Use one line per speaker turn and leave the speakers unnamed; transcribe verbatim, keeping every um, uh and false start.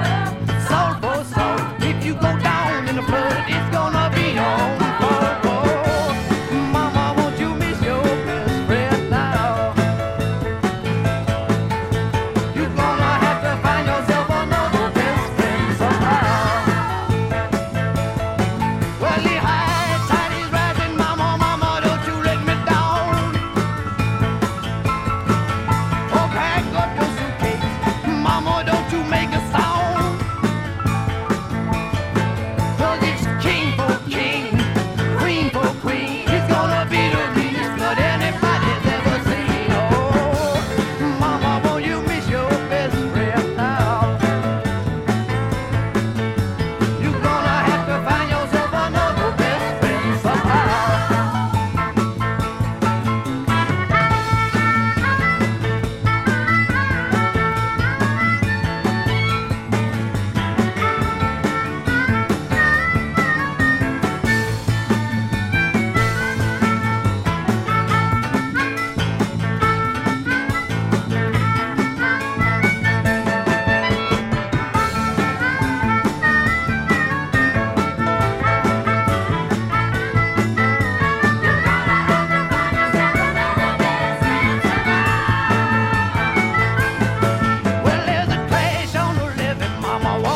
Soul for soul. If you go down in the flood, it's gonna be on. Oh, oh. Mama, won't you miss your best friend now? You're gonna have to find yourself another best friend somehow. Well, the high tide is rising, mama, mama, don't you let me down. Oh, pack up your suitcase, mama, don't you make a sound. 'Cause it's king for king, queen for queen. It's gonna be the meanest flood anybody's ever seen. Oh, mama, won't you miss your best friend now? You're gonna have to find yourself another best friend somehow. Well, there's a crash on the living, mama.